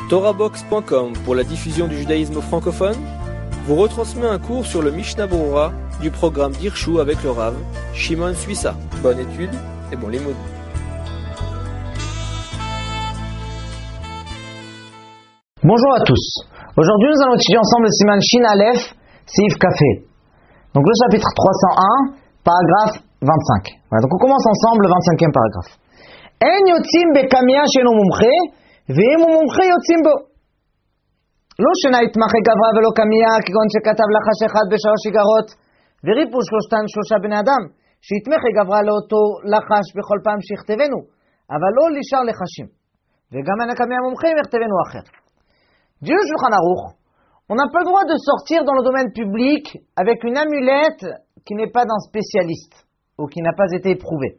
TorahBox.com pour la diffusion du judaïsme francophone vous retransmet un cours sur le Mishnah Berurah du programme d'Hirshu avec le Rav Shimon Suissa. Bonne étude et bon limoud. Bonjour à tous. Aujourd'hui, nous allons étudier ensemble le Siman Shin Aleph, Seif Kafé. Donc le chapitre 301, paragraphe 25. Voilà, donc on commence ensemble le 25e paragraphe. En yotzim bekamia sheno mumche, ve'im mumche yotzim bo. Lo shena itmache gavra velo kamia, kigon shekatav lachash echad b'shalosh igarot, ve'ripu shlostan shlosha bnei adam, sheitmeche gavra לאותו לחש בכל פעם שיכתבנו, אבל לא לשאר לחשים. וגם הנקמיה מומחים יכתבנו אחר. Dieu Shulchan Aruch, on n'a pas le droit de sortir dans le domaine public avec une amulette qui n'est pas d'un spécialiste ou qui n'a pas été éprouvée.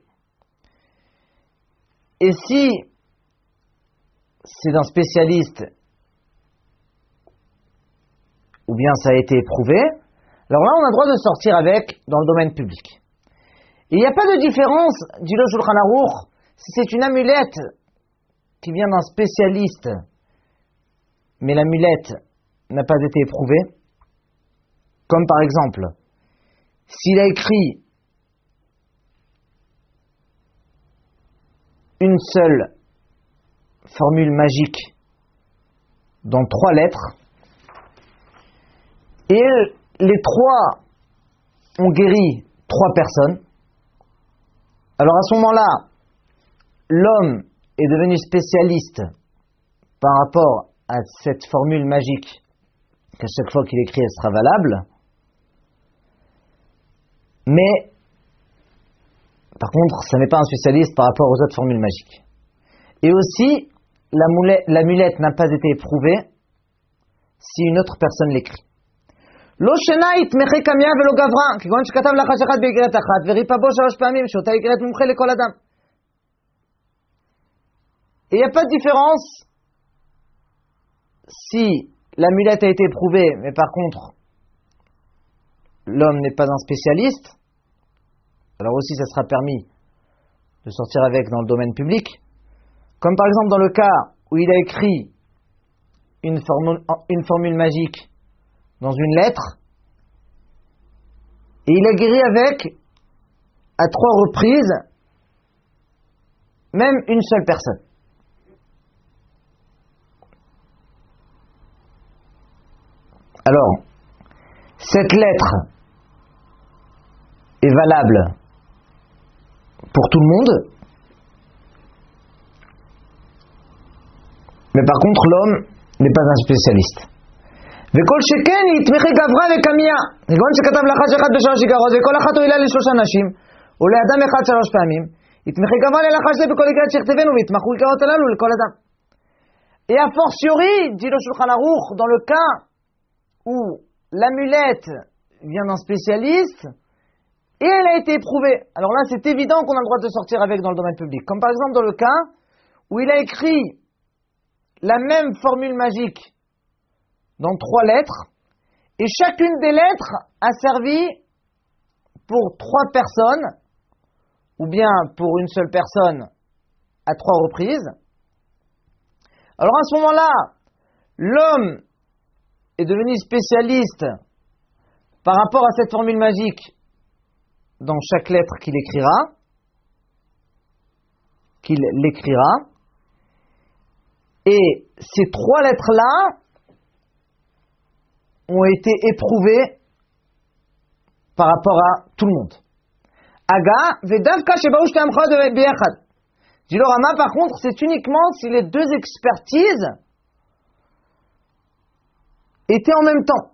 Et si c'est d'un spécialiste ou bien ça a été éprouvé, alors là on a le droit de sortir avec dans le domaine public. Et il n'y a pas de différence, dit le Shulchan Aruch, si c'est une amulette qui vient d'un spécialiste mais l'amulette n'a pas été éprouvée, comme par exemple, s'il a écrit une seule formule magique dans 3 lettres, et les 3 ont guéri 3 personnes, alors à ce moment-là, l'homme est devenu spécialiste par rapport à cette formule magique qu'à chaque fois qu'il écrit elle sera valable, mais par contre ça n'est pas un spécialiste par rapport aux autres formules magiques. Et aussi l'amulette n'a pas été éprouvée si une autre personne l'écrit. Lo shena itmeche kamia velo gavra kigon shekatav lachash echad beigret achat veripa bo shalosh pamim shota igret mumche lekol adam. Et il n'y a pas de différence si l'amulette a été éprouvée, mais par contre, l'homme n'est pas un spécialiste, alors aussi ça sera permis de sortir avec dans le domaine public. Comme par exemple dans le cas où il a écrit une formule magique dans une lettre, et il a guéri avec, à 3 reprises, même une seule personne. Alors, cette lettre est valable pour tout le monde, mais par contre l'homme n'est pas un spécialiste. וכל שכן יתמחה גברה וקמיה, כגון שכתב לחש אחד ב3 איגרות, וכל אחת הועילה ל3 נשים, ולאדם אחד 3 פעמים, יתמחה גברה ללחש זה בכל איגרת שיכתבנו, ויתמחו איגרות הללו לכל אדם. Et a fortiori, dit le Shulchan Aruch, dans le cas où l'amulette vient d'un spécialiste et elle a été éprouvée. Alors là, c'est évident qu'on a le droit de sortir avec dans le domaine public. Comme par exemple dans le cas où il a écrit la même formule magique dans 3 lettres et chacune des lettres a servi pour 3 personnes ou bien pour une seule personne à 3 reprises. Alors à ce moment-là, l'homme est devenu spécialiste par rapport à cette formule magique dans chaque lettre qu'il l'écrira, et ces 3 lettres-là ont été éprouvées par rapport à tout le monde. Aga vedavka shebaou shtem chad beyachad. Dit le Rama, par contre, c'est uniquement si les 2 expertises étaient en même temps.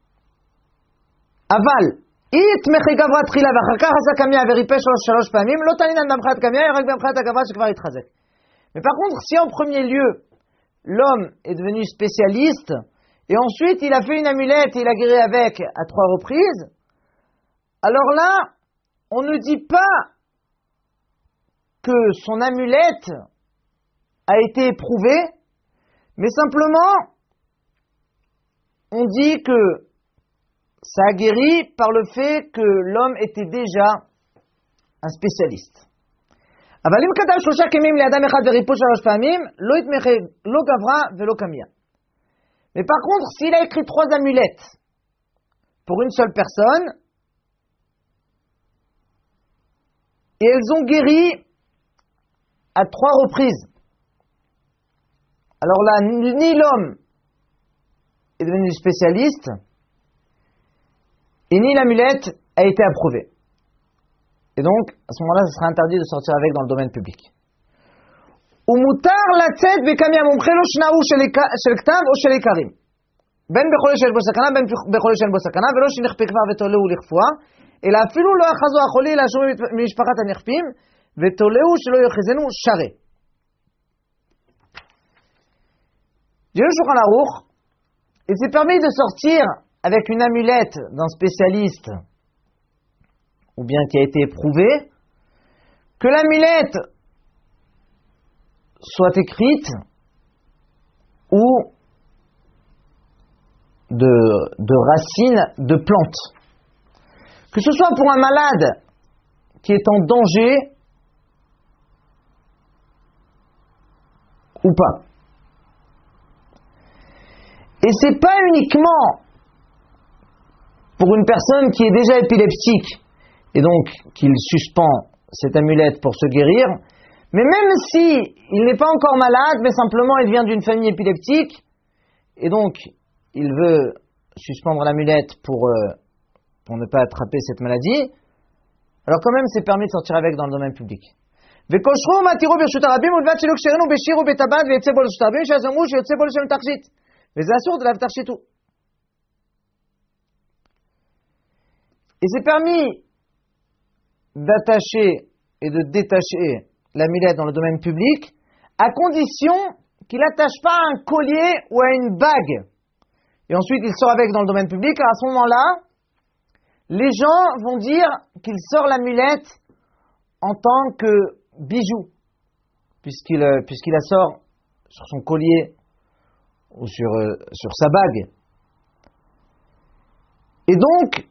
Aval, itmeche gavra trila ואחר כך עשה קמיה וריפא 3 פעמים, לא תענינן במחאת קמיה, רק במחאת הגברה שכבר התחזק. Mais par contre, si en premier lieu, l'homme est devenu spécialiste, et ensuite il a fait une amulette et il a guéri avec à 3 reprises, alors là, on ne dit pas que son amulette a été éprouvée, mais simplement on dit que ça a guéri par le fait que l'homme était déjà un spécialiste. אבל אם כתב 3 כמים לאדם אחד וריפו 3 פעמים, לא יתמחה לא גברה ולא קמיה. Mais par contre, s'il a écrit 3 amulettes pour une seule personne, et elles ont guéri à 3 reprises, alors là, ni l'homme est devenu spécialiste, et ni l'amulette a été approuvée. Et donc, à ce moment-là, ce sera interdit de sortir avec dans le domaine public. ומותר לצאת בכמי המומחה לא שנאו של כתב או של עיקרים. בין בחולה שיש בו סכנה, בין בחולה שאין בו סכנה, ולא שנכפה כבר ותולהו לכפואה, אלא אפילו לא אחזו החולי להשאיר ממשפחת הנכפים, ותולהו שלא יאחזנו שרה. Dieu Shulchan Aruch, il s'est permis de sortir avec une amulette d'un spécialiste, ou bien qui a été éprouvé, que l'amulette soit écrite ou de racines de plantes. Que ce soit pour un malade qui est en danger ou pas. Et c'est pas uniquement pour une personne qui est déjà épileptique et donc qu'il suspend cette amulette pour se guérir, mais même si il n'est pas encore malade, mais simplement il vient d'une famille épileptique et donc il veut suspendre l'amulette pour ne pas attraper cette maladie, alors quand même c'est permis de sortir avec dans le domaine public. וכושרו מתירו ברשות הרבים ולבד שלא כשרנו בשיר ובטבעת ויצא בו לרשות הרבים שאז אמרו שיוצא בו לשם תכשיט וזה אסור דלאו תכשיטו. Et c'est permis d'attacher et de détacher l'amulette dans le domaine public à condition qu'il n'attache pas à un collier ou à une bague. Et ensuite il sort avec dans le domaine public, car à ce moment-là, les gens vont dire qu'il sort l'amulette en tant que bijou, puisqu'il la sort sur son collier ou sur sa bague. Et donc,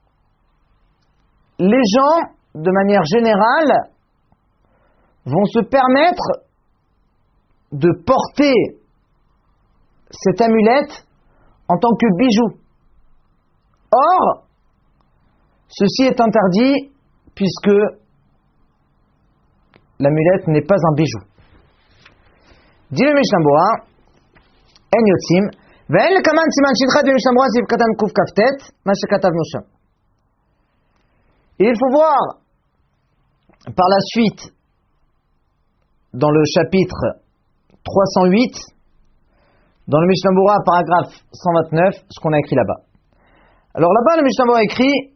les gens, de manière générale, vont se permettre de porter cette amulette en tant que bijou. Or, ceci est interdit puisque l'amulette n'est pas un bijou. Dit le Mishnah Berurah, En yotzim, ve'en lekaman siman shidchat de Mishnah Berurah ziv katan kuf kaftet, ma shekatavnu sham. Et il faut voir par la suite dans le chapitre 308 dans le Mishnah Berurah paragraphe 129 ce qu'on a écrit là-bas. Alors là-bas le Mishnah Berurah écrit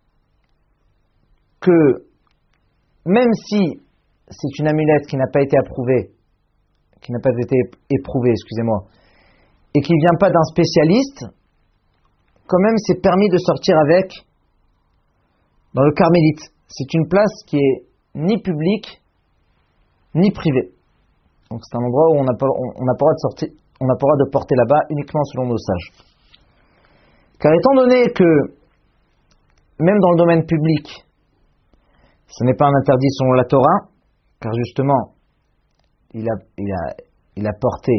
que même si c'est une amulette qui n'a pas été approuvée, qui n'a pas été éprouvée, excusez-moi, et qui ne vient pas d'un spécialiste, quand même c'est permis de sortir avec dans le Carmélite. C'est une place qui est ni publique ni privée. Donc c'est un endroit où on n'a pas le droit de sortir, on n'a pas le droit de porter là-bas uniquement selon nos sages. Car étant donné que même dans le domaine public, ce n'est pas un interdit selon la Torah, car justement, il a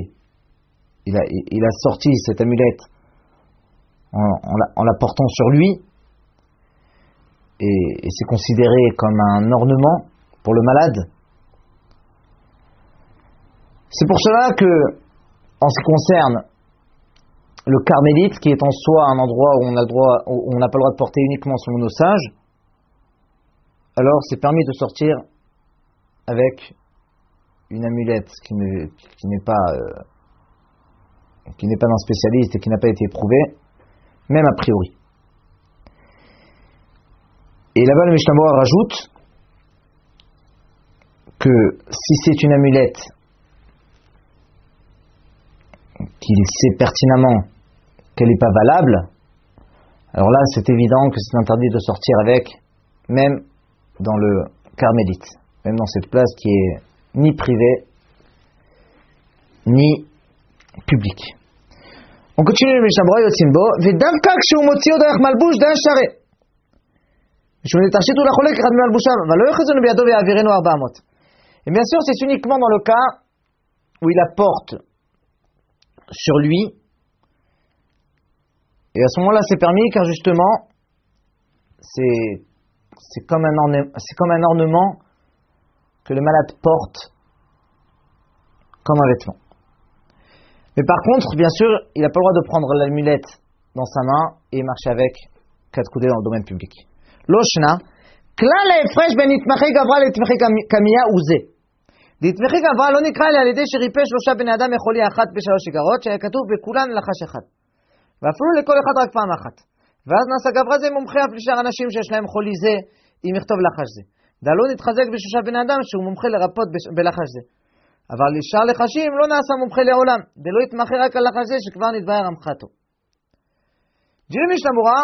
sorti cette amulette en la portant sur lui, et c'est considéré comme un ornement pour le malade. C'est pour cela que, en ce qui concerne le Carmélite, qui est en soi un endroit où on n'a pas le droit de porter uniquement selon nos sages, alors c'est permis de sortir avec une amulette qui n'est pas d'un spécialiste et qui n'a pas été éprouvée, même a priori. Et là-bas le Mishnah Berurah rajoute que si c'est une amulette qu'il sait pertinemment qu'elle n'est pas valable, alors là c'est évident que c'est interdit de sortir avec, même dans le Carmélite, même dans cette place qui est ni privée ni publique. On continue le Mishnah Berurah Yotzimbo, ודווקא כשהוא מוציא עוד דרך מלבוש דן שרה. משום נתרשיתו לחולק אחד ממלבושיו, אבל לא יאחזנו בידו ויעבירנו 400. Et bien sûr, c'est uniquement dans le cas où il la porte sur lui. Et à ce moment-là, c'est permis car justement, c'est comme un ornement que le malade porte comme un vêtement. Mais par contre, bien sûr, il n'a pas le droit de prendre l'amulette dans sa main et marcher avec 4 coudées dans le domaine public. Loshna, klal ההפרש בין נתמכי גברא לתמכי קמיה הוא זה. נתמכי גברא לא נקרא על ידי שריפא 3 בני אדם מחולי אחת ב3 איגרות, שהיה כתוב בכולן לחש אחד. ואפילו לכל אחד רק פעם אחת. ואז נעשה גברא זה מומחה אף לשאר אנשים שיש להם חולי זה, אם יכתוב לחש זה. דלו נתחזק ב3 בני אדם שהוא מומחה לרפות בלחש זה. אבל לשאר לחשים לא נעשה מומחה לעולם, דלו יתמחה רק על לחש זה שכבר נתבהר המחתו. Dieu Mishnah,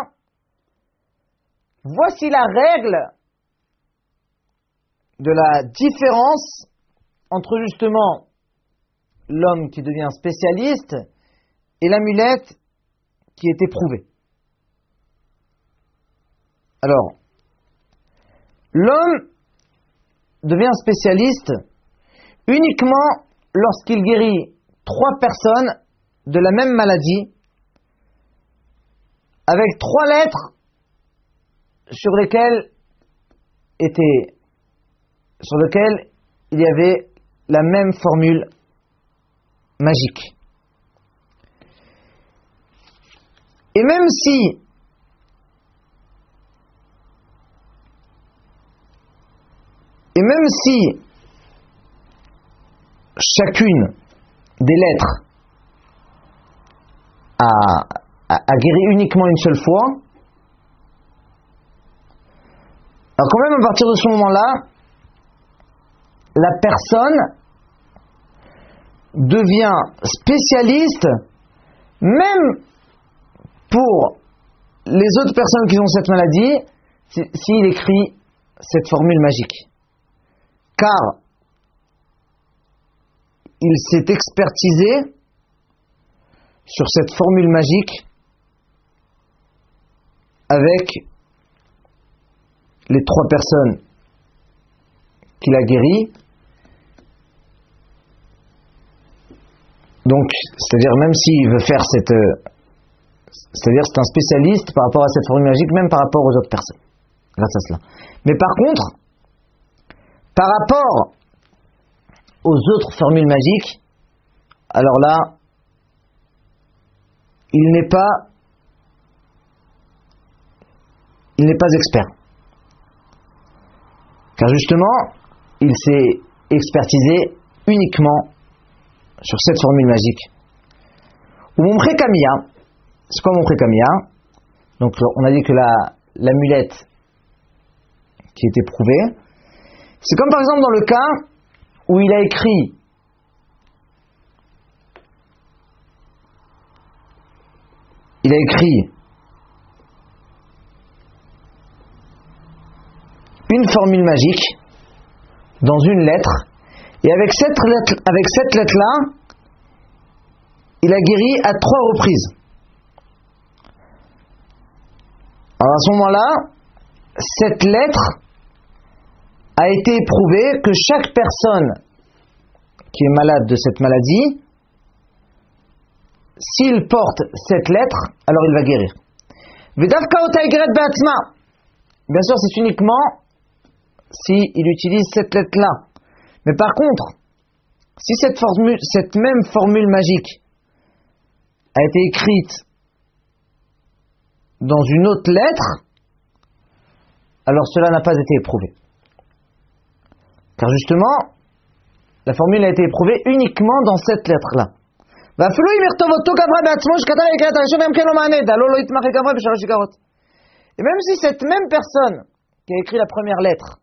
voici la règle de la différence entre justement l'homme qui devient spécialiste et l'amulette qui est éprouvée. Alors, l'homme devient spécialiste uniquement lorsqu'il guérit 3 personnes de la même maladie avec 3 lettres sur lesquelles il y avait la même formule magique. Et même si chacune des lettres a guéri uniquement une seule fois, alors quand même à partir de ce moment-là, la personne devient spécialiste même pour les autres personnes qui ont cette maladie s'il écrit cette formule magique. Car il s'est expertisé sur cette formule magique avec les 3 personnes qu'il a guéries. Donc, c'est-à-dire même s'il veut faire c'est-à-dire c'est un spécialiste par rapport à cette formule magique, même par rapport aux autres personnes, grâce à cela. Mais par contre, par rapport aux autres formules magiques, alors là, il n'est pas expert. Car justement, il s'est expertisé uniquement sur cette formule magique. Ou Mumche Kamiya. C'est quoi Mumche Kamiya? Donc on a dit que l'amulette qui est éprouvée, c'est comme par exemple dans le cas où il a écrit une formule magique dans une lettre, et avec cette lettre-là, il a guéri à 3 reprises. Alors à ce moment-là, cette lettre a été éprouvée que chaque personne qui est malade de cette maladie, s'il porte cette lettre, alors il va guérir. Bien sûr, c'est uniquement s'il utilise cette lettre-là. Mais par contre, si cette même formule magique a été écrite dans une autre lettre, alors cela n'a pas été éprouvé. Car justement, la formule a été éprouvée uniquement dans cette lettre-là. Et même si cette même personne qui a écrit la première lettre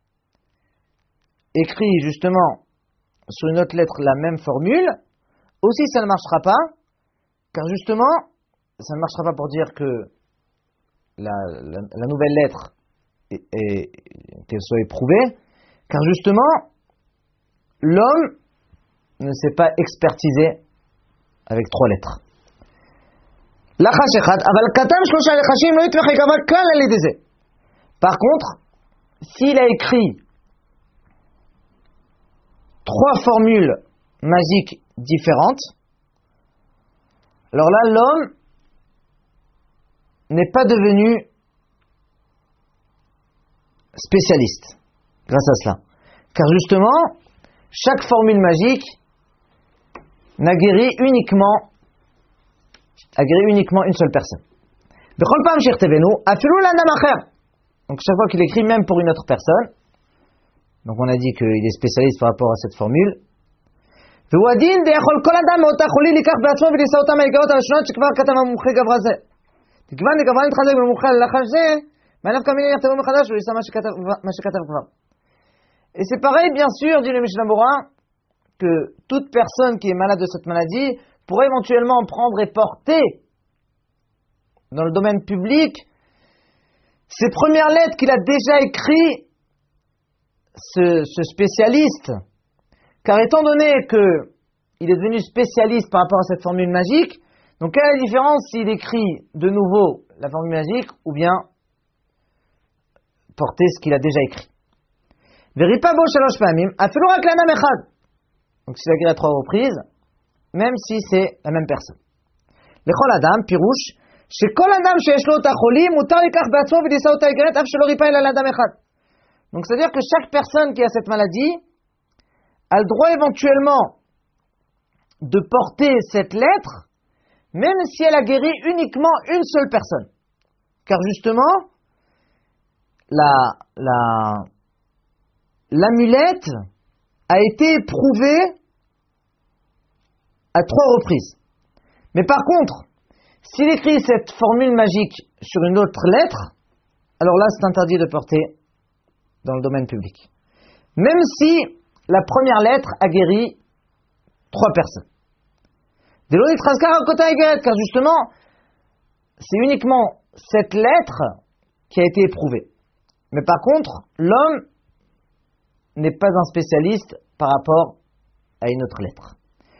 écrit justement sur une autre lettre la même formule, aussi ça ne marchera pas, car justement, ça ne marchera pas pour dire que la nouvelle lettre qu'elle soit éprouvée, car justement, l'homme ne s'est pas expertisé avec 3 lettres. Par contre, s'il a écrit 3 formules magiques différentes, alors là, l'homme n'est pas devenu spécialiste grâce à cela. Car justement, chaque formule magique n'a guéri uniquement une seule personne. Donc chaque fois qu'il écrit, même pour une autre personne, donc on a dit qu'il est spécialiste par rapport à cette formule. Et c'est pareil, bien sûr, dit le Mishnah Berurah, que toute personne qui est malade de cette maladie pourrait éventuellement prendre et porter dans le domaine public ces premières lettres qu'il a déjà écrites, ce spécialiste. Car étant donné qu'il est devenu spécialiste par rapport à cette formule magique, donc quelle est la différence s'il écrit de nouveau la formule magique ou bien porter ce qu'il a déjà écrit. Donc s'il a guéri à 3 reprises, même si c'est la même personne. Lechol adam, pirouche, shekol adam sheyesh lo ota cholim, mutar likach be'atzmo v'lisa ota igeret, af shelo ripa ela l'adam echad. Donc c'est-à-dire que chaque personne qui a cette maladie a le droit éventuellement de porter cette lettre, même si elle a guéri uniquement une seule personne. Car justement, l'amulette a été éprouvée à 3 reprises. Mais par contre, s'il écrit cette formule magique sur une autre lettre, alors là c'est interdit de porter dans le domaine public. Même si la première lettre a guéri 3 personnes. Car justement, c'est uniquement cette lettre qui a été éprouvée. Mais par contre, l'homme n'est pas un spécialiste par rapport à une autre lettre.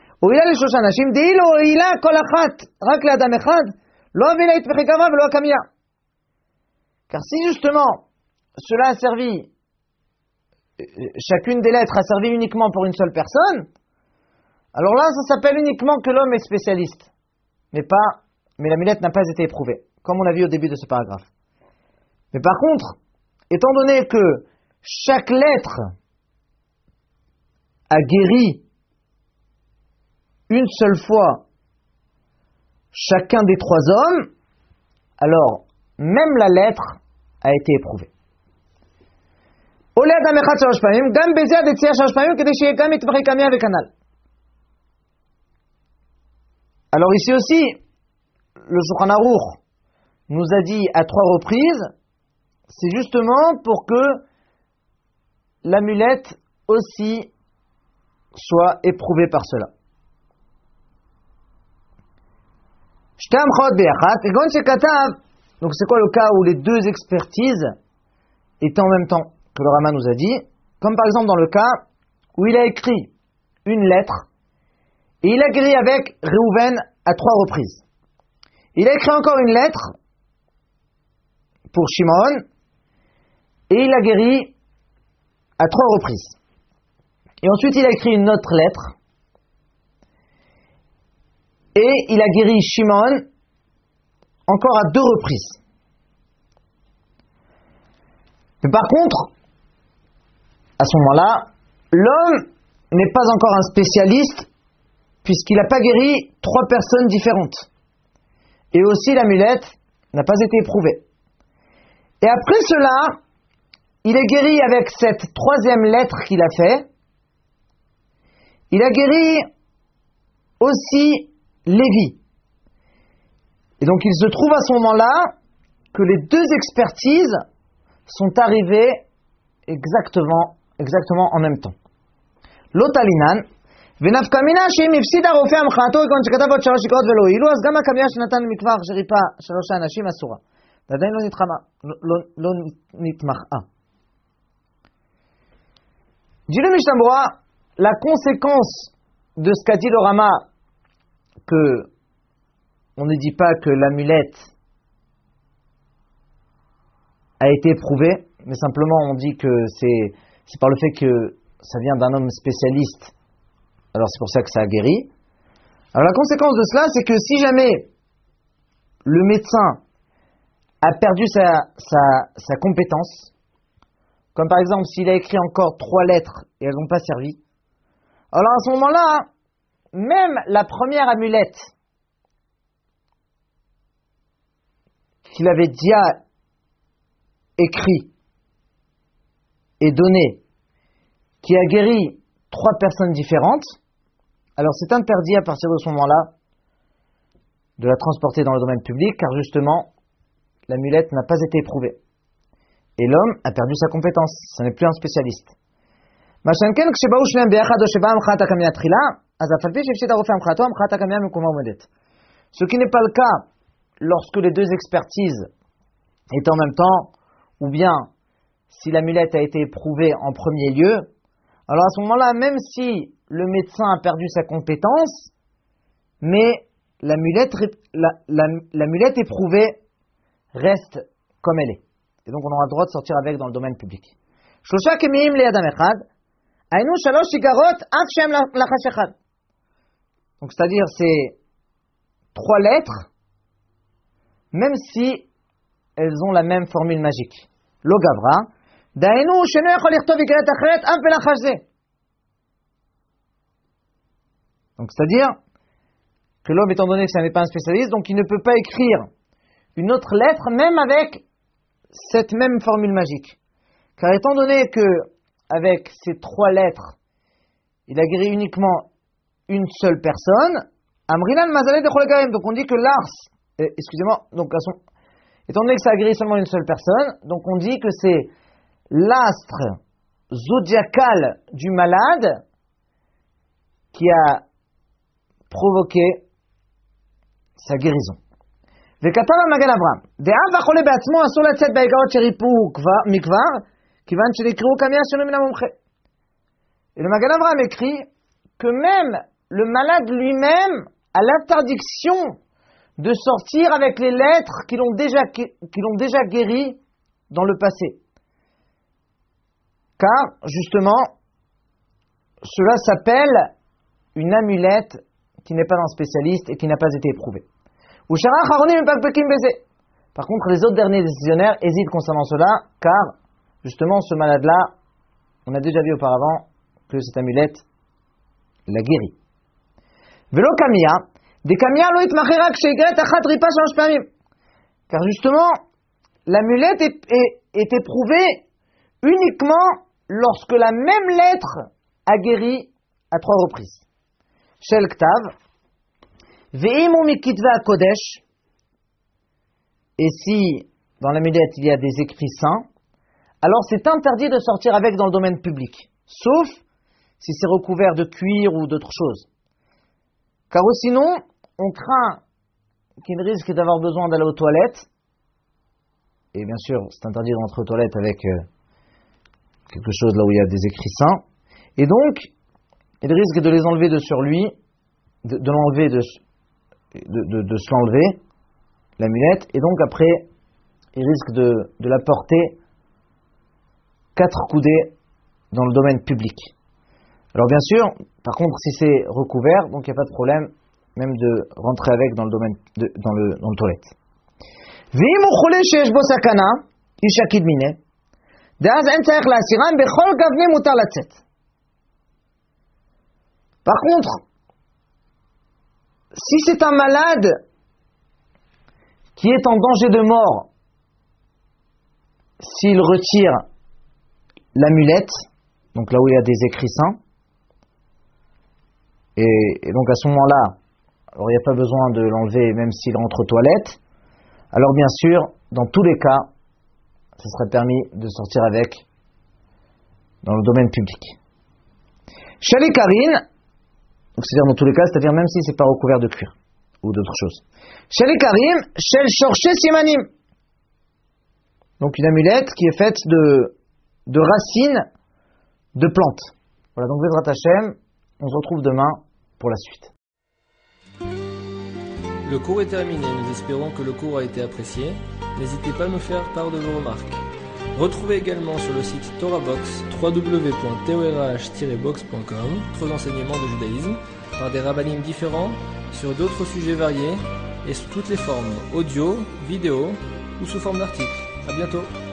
Car si justement cela a servi, chacune des lettres a servi uniquement pour une seule personne, alors là ça s'appelle uniquement que l'homme est spécialiste, mais l'amulette n'a pas été éprouvée, comme on l'a vu au début de ce paragraphe. Mais par contre, étant donné que chaque lettre a guéri une seule fois chacun des 3 hommes, alors même la lettre a été éprouvée. Alors ici aussi, le Shulchan Aruch nous a dit à 3 reprises, c'est justement pour que l'amulette aussi soit éprouvée par cela. Donc c'est quoi le cas où les 2 expertises étaient en même temps que le Rama nous a dit, comme par exemple dans le cas où il a écrit une lettre et il a guéri avec Réhouven à 3 reprises. Il a écrit encore une lettre pour Shimon et il a guéri à 3 reprises. Et ensuite il a écrit une autre lettre et il a guéri Shimon encore à 2 reprises. Mais par contre, à ce moment-là, l'homme n'est pas encore un spécialiste puisqu'il n'a pas guéri 3 personnes différentes. Et aussi l'amulette n'a pas été éprouvée. Et après cela, il est guéri avec cette 3e lettre qu'il a fait. Il a guéri aussi Lévi. Et donc il se trouve à ce moment-là que les 2 expertises sont arrivées exactement en même temps. L'otalinan, ונפקמינה שאם הפסיד הרופא המחאתו כגון שכתב עוד 3 שקרות ולא הועילו, אז גם הקביעה שנתן מכבר שריפא 3 אנשים אסורה. ועדיין לא נתמחה. Dit le Mishnah Berurah, la conséquence de ce qu'a dit le Rama, que on ne dit pas que l'amulette a été éprouvée, mais simplement on dit que c'est par le fait que ça vient d'un homme spécialiste, alors c'est pour ça que ça a guéri. Alors la conséquence de cela, c'est que si jamais le médecin a perdu sa compétence, comme par exemple s'il a écrit encore 3 lettres et elles n'ont pas servi, alors à ce moment-là, même la première amulette qu'il avait déjà écrit et donné, qui a guéri 3 personnes différentes, alors c'est interdit à partir de ce moment-là de la transporter dans le domaine public, car justement, l'amulette n'a pas été éprouvée. Et l'homme a perdu sa compétence, ce n'est plus un spécialiste. Ce qui n'est pas le cas lorsque les 2 expertises étaient en même temps, ou bien si l'amulette a été éprouvée en premier lieu, alors à ce moment-là, même si le médecin a perdu sa compétence, mais l'amulette éprouvée reste comme elle est. Et donc on aura le droit de sortir avec dans le domaine public. Donc c'est-à-dire c'est 3 lettres, même si elles ont la même formule magique. Lo gavra, dainu sheno yachol lichtov igaret acheret am pelachash ze. Donc c'est-à-dire que l'homme, étant donné que ça n'est pas un spécialiste, donc il ne peut pas écrire une autre lettre, même avec cette même formule magique. Car étant donné que avec ces 3 lettres, il a guéri uniquement une seule personne, Amrinan Mazaleh de Cholagarim. Donc on dit que l'ars, étant donné que ça a guéri seulement une seule personne, donc on dit que c'est l'astre zodiacal du malade qui a provoqué sa guérison. וכתב המגן אברהם, דאב החולה בעצמו אסור לצאת בהיגעות שריפו מכבר, כיוון שנקראו כמיה שינוי מן המומחה. Et le Magan Avraham écrit que même le malade lui-même a l'interdiction de sortir avec les lettres qui l'ont déjà guéri dans le passé. Car, justement, cela s'appelle une amulette qui n'est pas un spécialiste et qui n'a pas été éprouvée. Par contre, les autres derniers décisionnaires hésitent concernant cela, car, justement, ce malade-là, on a déjà vu auparavant que cette amulette l'a guéri. Car justement, l'amulette est éprouvée uniquement lorsque la même lettre a guéri à 3 reprises. Shel Ktav, Ve'imu mikitva kodesh, et si dans l'amulette il y a des écrits saints, alors c'est interdit de sortir avec dans le domaine public, sauf si c'est recouvert de cuir ou d'autres choses. Car sinon, on craint qu'il risque d'avoir besoin d'aller aux toilettes, et bien sûr c'est interdit de rentrer aux toilettes avec quelque chose là où il y a des écrits saints, et donc il risque de les enlever de sur lui, de se l'enlever, l'amulette, et donc après il risque de la porter 4 coudées dans le domaine public. Alors bien sûr, par contre, si c'est recouvert, donc il n'y a pas de problème, même de rentrer avec dans le domaine, dans le toilette. Par contre, si c'est un malade qui est en danger de mort, s'il retire l'amulette, donc là où il y a des écrits saints, et donc à ce moment-là, alors il n'y a pas besoin de l'enlever même s'il rentre aux toilettes, alors bien sûr, dans tous les cas, ce serait permis de sortir avec dans le domaine public. Shalikarin, c'est-à-dire dans tous les cas, c'est-à-dire même si c'est pas recouvert de cuir ou d'autres choses. Shalikarim, shel shorshe simanim. Donc une amulette qui est faite de racines de plantes. Voilà, donc Bezrat Hashem, on se retrouve demain pour la suite. Le cours est terminé, nous espérons que le cours a été apprécié. N'hésitez pas à nous faire part de vos remarques. Retrouvez également sur le site TorahBox www.torah-box.com d'autres enseignements de judaïsme par des rabbinim différents sur d'autres sujets variés et sous toutes les formes audio, vidéo ou sous forme d'articles. À bientôt.